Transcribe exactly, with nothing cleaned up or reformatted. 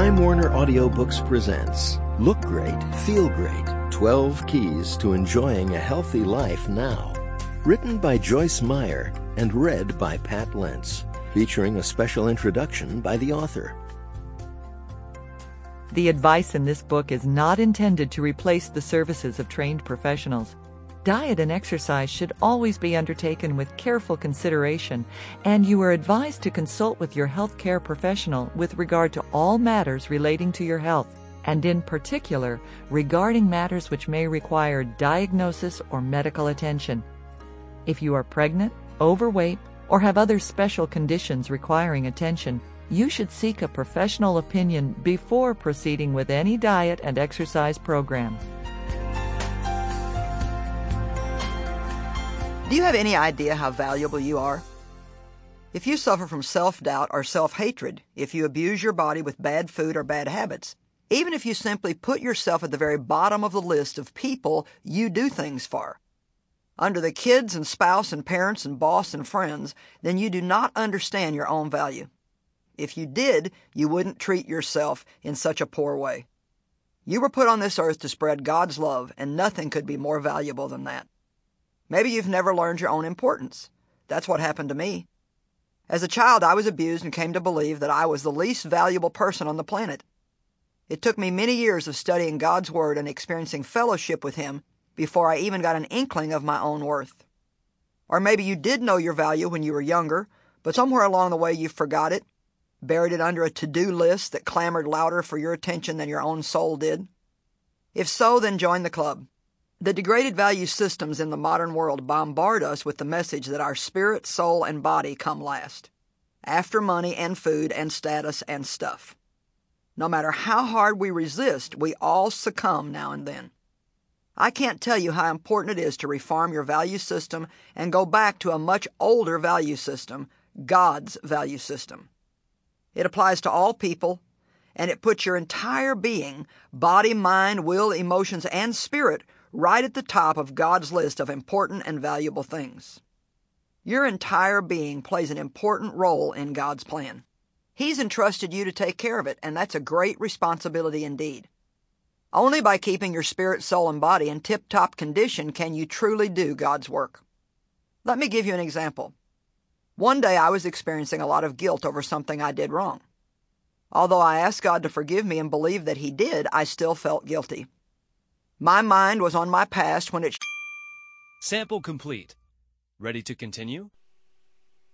Time Warner Audiobooks presents Look Great, Feel Great, twelve Keys to Enjoying a Healthy Life Now. Written by Joyce Meyer and read by Pat Lentz, featuring a special introduction by the author. The advice in this book is not intended to replace the services of trained professionals. Diet and exercise should always be undertaken with careful consideration, and you are advised to consult with your healthcare professional with regard to all matters relating to your health, and in particular, regarding matters which may require diagnosis or medical attention. If you are pregnant, overweight, or have other special conditions requiring attention, you should seek a professional opinion before proceeding with any diet and exercise program. Do you have any idea how valuable you are? If you suffer from self-doubt or self-hatred, if you abuse your body with bad food or bad habits, even if you simply put yourself at the very bottom of the list of people you do things for, under the kids and spouse and parents and boss and friends, then you do not understand your own value. If you did, you wouldn't treat yourself in such a poor way. You were put on this earth to spread God's love, and nothing could be more valuable than that. Maybe you've never learned your own importance. That's what happened to me. As a child, I was abused and came to believe that I was the least valuable person on the planet. It took me many years of studying God's Word and experiencing fellowship with Him before I even got an inkling of my own worth. Or maybe you did know your value when you were younger, but somewhere along the way you forgot it, buried it under a to-do list that clamored louder for your attention than your own soul did. If so, then join the club. The degraded value systems in the modern world bombard us with the message that our spirit, soul, and body come last, after money and food and status and stuff. No matter how hard we resist, we all succumb now and then. I can't tell you how important it is to reform your value system and go back to a much older value system, God's value system. It applies to all people, and it puts your entire being, body, mind, will, emotions, and spirit, right at the top of God's list of important and valuable things. Your entire being plays an important role in God's plan. He's entrusted you to take care of it, and that's a great responsibility indeed. Only by keeping your spirit, soul, and body in tip-top condition can you truly do God's work. Let me give you an example. One day I was experiencing a lot of guilt over something I did wrong. Although I asked God to forgive me and believed that He did, I still felt guilty. My mind was on my past when it... Sample complete. Ready to continue?